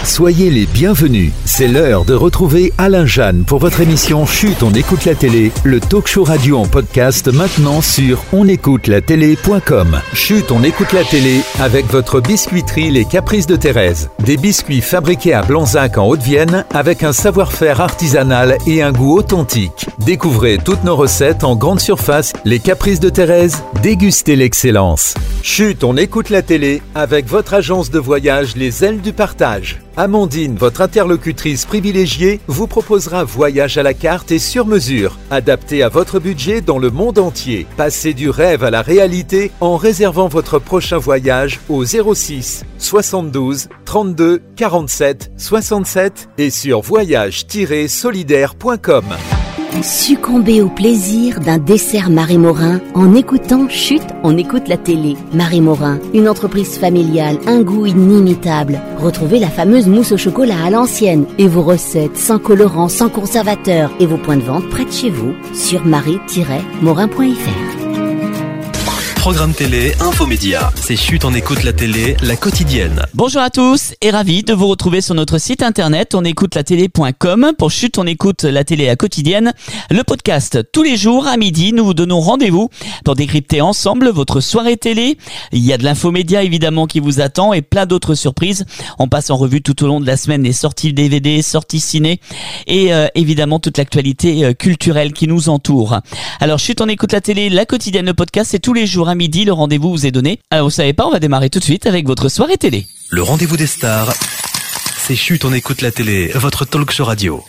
Soyez les bienvenus. C'est l'heure de retrouver Alain Jeanne pour votre émission Chut, on écoute la télé, le talk show radio en podcast maintenant sur onécoutelatélé.com. Chut, on écoute la télé avec votre biscuiterie Les Caprices de Thérèse. Des biscuits fabriqués à Blanzac en Haute-Vienne avec un savoir-faire artisanal et un goût authentique. Découvrez toutes nos recettes en grande surface. Les Caprices de Thérèse, dégustez l'excellence. Chut, on écoute la télé avec votre agence de voyage Les Ailes du Partage. Amandine, votre interlocutrice privilégiée, vous proposera voyage à la carte et sur mesure, adapté à votre budget dans le monde entier. Passez du rêve à la réalité en réservant votre prochain voyage au 06 72 32 47 67 et sur voyage-solidaire.com. Succombez au plaisir d'un dessert Marie Morin en écoutant Chut, on écoute la télé. Marie Morin, une entreprise familiale, un goût inimitable. Retrouvez la fameuse mousse au chocolat à l'ancienne et vos recettes sans colorant, sans conservateur et vos points de vente près de chez vous sur marie-morin.fr. Programme télé, infomédia. C'est Chut, on écoute la télé, la quotidienne. Bonjour à tous et ravi de vous retrouver sur notre site internet onécoutelatélé.com pour Chut, on écoute la télé, la quotidienne. Le podcast tous les jours à midi, nous vous donnons rendez-vous pour décrypter ensemble votre soirée télé. Il y a de l'infomédia évidemment qui vous attend et plein d'autres surprises. On passe en revue tout au long de la semaine les sorties DVD, sorties ciné et évidemment toute l'actualité culturelle qui nous entoure. Alors Chut, on écoute la télé, la quotidienne, le podcast, c'est tous les jours à midi, le rendez-vous vous est donné. Alors vous savez pas, on va démarrer tout de suite avec votre soirée télé. Le rendez-vous des stars, c'est Chut, on écoute la télé, votre talk show radio.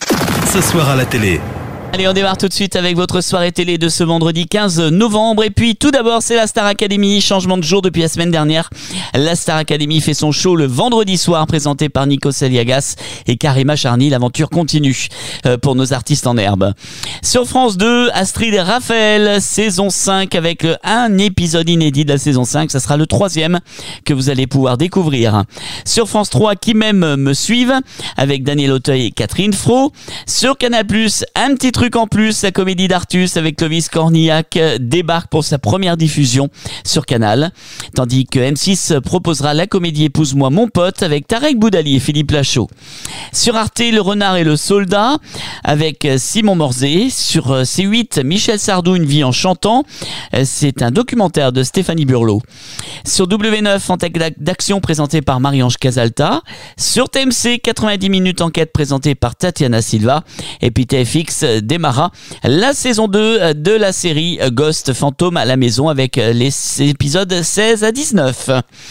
Ce soir à la télé. Allez, on démarre tout de suite avec votre soirée télé de ce vendredi 15 novembre. Et puis, tout d'abord, c'est la Star Academy. Changement de jour depuis la semaine dernière. La Star Academy fait son show le vendredi soir, présenté par Nikos Aliagas et Karima Charny. L'aventure continue pour nos artistes en herbe. Sur France 2, Astrid et Raphaël, saison 5, avec un épisode inédit de la saison 5. Ça sera le 3e que vous allez pouvoir découvrir. Sur France 3, Qui m'aime me suive, avec Daniel Auteuil et Catherine Fro. Sur Canal+, un petit truc en plus, la comédie d'Artus avec Clovis Cornillac débarque pour sa première diffusion sur Canal, tandis que M6 proposera la comédie Épouse-moi mon pote avec Tarek Boudali et Philippe Lachaud. Sur Arte, Le Renard et le Soldat avec Simon Morzé. Sur C8, Michel Sardou, Une vie en chantant. C'est un documentaire de Stéphanie Burlot. Sur W9, Antenne d'action présenté par Marie-Ange Casalta. Sur TMC, 90 minutes enquête présentée par Tatiana Silva. Et puis TFX démarra la saison 2 de la série Ghost Fantôme à la maison avec les épisodes 16 à 19.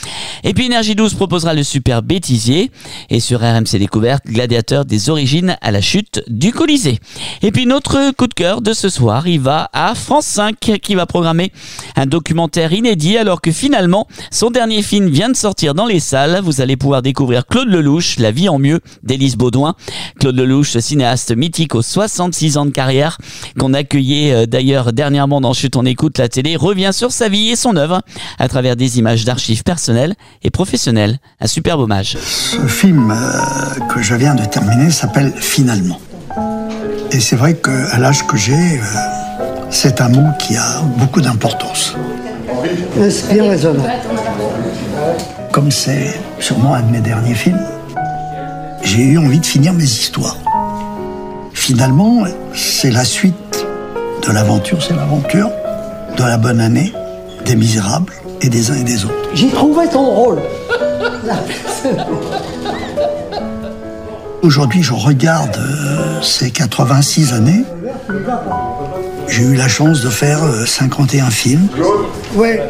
Et puis Énergie 12 proposera le super bêtisier. Et sur RMC Découverte, Gladiateur des origines à la chute du Colisée. Et puis notre coup de cœur de ce soir, il va à France 5 qui va programmer un documentaire inédit alors que finalement son dernier film vient de sortir dans les salles. Vous allez pouvoir découvrir Claude Lelouch, La vie en mieux d'Élise Baudouin. Claude Lelouch, cinéaste mythique aux 66 ans de carrière, qu'on accueillait d'ailleurs dernièrement dans Chut, on écoute la télé, revient sur sa vie et son œuvre à travers des images d'archives personnelles et professionnelles. Un superbe hommage. Ce film que je viens de terminer s'appelle Finalement. Et c'est vrai qu'à l'âge que j'ai, c'est un mot qui a beaucoup d'importance. C'est bien raisonnable. Comme c'est sûrement un de mes derniers films, j'ai eu envie de finir mes histoires. Finalement, c'est la suite de l'aventure, c'est l'aventure de la bonne année, des Misérables et des uns et des autres. J'ai trouvé ton rôle. Aujourd'hui, je regarde ces 86 années. J'ai eu la chance de faire 51 films. Ouais.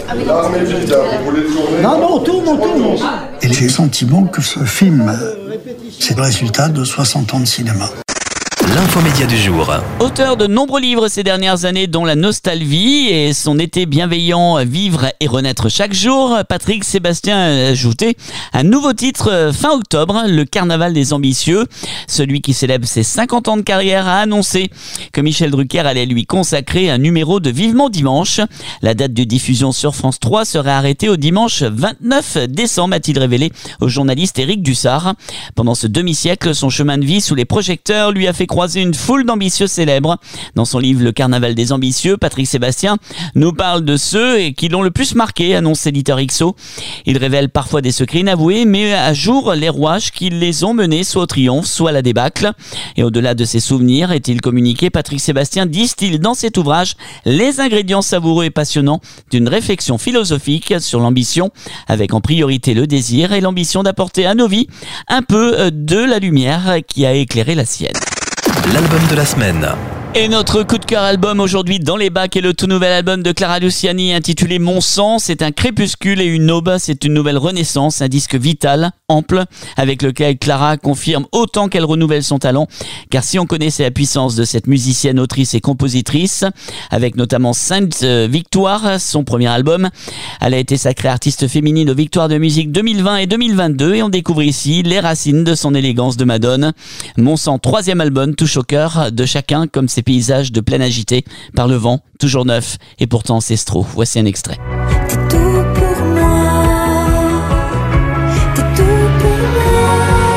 Non, on tourne. Et j'ai le sentiment que ce film, c'est le résultat de 60 ans de cinéma. L'infomédia du jour. Auteur de nombreux livres ces dernières années, dont La Nostalgie et Son été bienveillant, Vivre et renaître chaque jour, Patrick Sébastien a ajouté un nouveau titre fin octobre, Le Carnaval des ambitieux. Celui qui célèbre ses 50 ans de carrière a annoncé que Michel Drucker allait lui consacrer un numéro de Vivement Dimanche. La date de diffusion sur France 3 serait arrêtée au dimanche 29 décembre, a-t-il révélé au journaliste Éric Dussard. Pendant ce demi-siècle, son chemin de vie sous les projecteurs lui a fait croire croisé une foule d'ambitieux célèbres. Dans son livre Le Carnaval des ambitieux, Patrick Sébastien nous parle de ceux qui l'ont le plus marqué, annonce l'éditeur XO. Il révèle parfois des secrets inavoués, mais à jour les rouages qui les ont menés soit au triomphe, soit à la débâcle. Et au-delà de ses souvenirs, est-il communiqué, Patrick Sébastien distille dans cet ouvrage les ingrédients savoureux et passionnants d'une réflexion philosophique sur l'ambition, avec en priorité le désir et l'ambition d'apporter à nos vies un peu de la lumière qui a éclairé la sienne. L'album de la semaine. Et notre coup de cœur album aujourd'hui dans les bacs est le tout nouvel album de Clara Luciani intitulé Mon sang. C'est un crépuscule et une aube, c'est une nouvelle renaissance, un disque vital, ample, avec lequel Clara confirme autant qu'elle renouvelle son talent. Car si on connaissait la puissance de cette musicienne, autrice et compositrice, avec notamment Sainte Victoire, son premier album, elle a été sacrée artiste féminine aux Victoires de musique 2020 et 2022 et on découvre ici les racines de son élégance de Madone. Mon sang, troisième album, touche au cœur de chacun comme ces paysages de plaine agités par le vent, toujours neufs et pourtant ancestraux. Voici un extrait. T'es tout pour moi, t'es tout pour moi.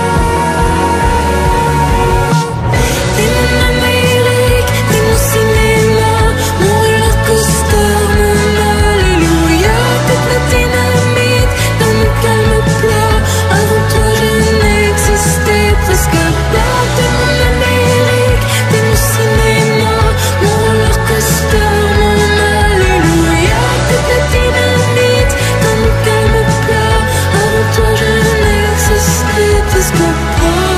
T'es mon Amérique, t'es mon cinéma, mon roller coaster, mon alléluia. T'es ma dynamite dans mon calme plat. Avant toi je n'existais presque pas. T'es mon Amérique, t'es mon cinéma, mon roller coaster, mon alléluia. T'es ma dynamite dans mon calme plat. Avant toi je n'existais presque pas.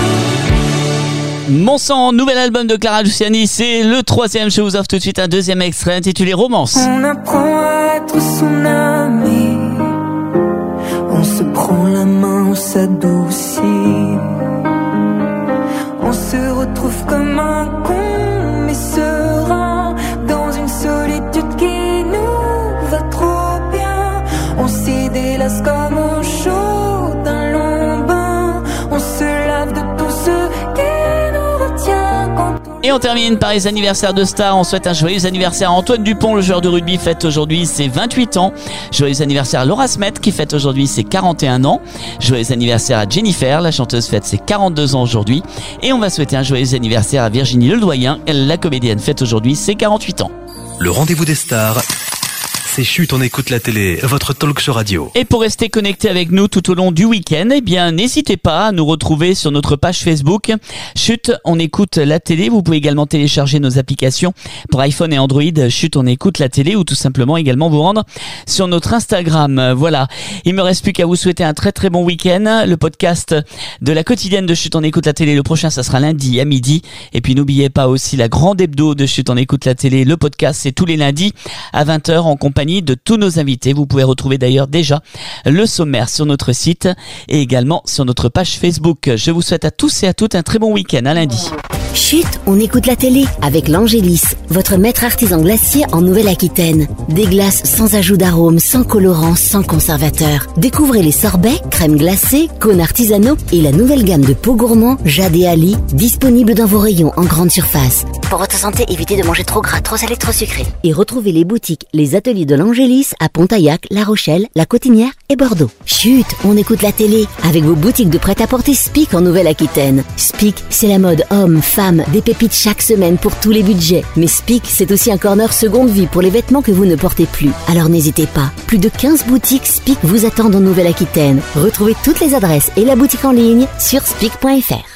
Mon sang, nouvel album de Clara Luciani, c'est le troisième. Je vous offre tout de suite un deuxième extrait intitulé Romance. On apprend à être son ami. On se prend la main, on s'adoucit. On se retrouve comme un con, mais serein, dans une solitude qui nous va trop bien. On s'y délasse comme au chaud d'un long bain. On se lave de tout ce qui nous retient quand on... Et on termine par les anniversaires de stars. On souhaite un joyeux anniversaire à Antoine Dupont, le joueur de rugby, fête aujourd'hui ses 28 ans. Joyeux anniversaire à Laura Smet, qui fête aujourd'hui ses 41 ans. Joyeux anniversaire à Jennifer, la chanteuse, fête ses 42 ans aujourd'hui. Et on va souhaiter un joyeux anniversaire à Virginie Ledoyen, la comédienne, fête aujourd'hui ses 48 ans. Le rendez-vous des stars. C'est Chut, on écoute la télé, votre talk show radio. Et pour rester connecté avec nous tout au long du week-end, eh bien, n'hésitez pas à nous retrouver sur notre page Facebook. Chut, on écoute la télé. Vous pouvez également télécharger nos applications pour iPhone et Android. Chut, on écoute la télé, ou tout simplement également vous rendre sur notre Instagram. Voilà. Il me reste plus qu'à vous souhaiter un très très bon week-end. Le podcast de la quotidienne de Chut, on écoute la télé. Le prochain, ça sera lundi à midi. Et puis n'oubliez pas aussi la grande hebdo de Chut, on écoute la télé. Le podcast, c'est tous les lundis à 20h en compagnie de tous nos invités. Vous pouvez retrouver d'ailleurs déjà le sommaire sur notre site et également sur notre page Facebook. Je vous souhaite à tous et à toutes un très bon week-end. À lundi. Chut, on écoute la télé avec l'Angélis, votre maître artisan glacier en Nouvelle-Aquitaine. Des glaces sans ajout d'arôme, sans colorant, sans conservateur. Découvrez les sorbets, crèmes glacées, cônes artisanaux et la nouvelle gamme de pots gourmands Jade et Ali, disponible dans vos rayons en grande surface. Pour votre santé, évitez de manger trop gras, trop salé, trop sucré. Et retrouvez les boutiques, les ateliers de l'Angélis à Pontaillac, La Rochelle, La Cotinière et Bordeaux. Chut, on écoute la télé avec vos boutiques de prêt-à-porter Spic en Nouvelle-Aquitaine. Spic, c'est la mode homme, femme, des pépites chaque semaine pour tous les budgets. Mais Spic, c'est aussi un corner seconde vie pour les vêtements que vous ne portez plus. Alors n'hésitez pas, plus de 15 boutiques Spic vous attendent en Nouvelle-Aquitaine. Retrouvez toutes les adresses et la boutique en ligne sur spic.fr.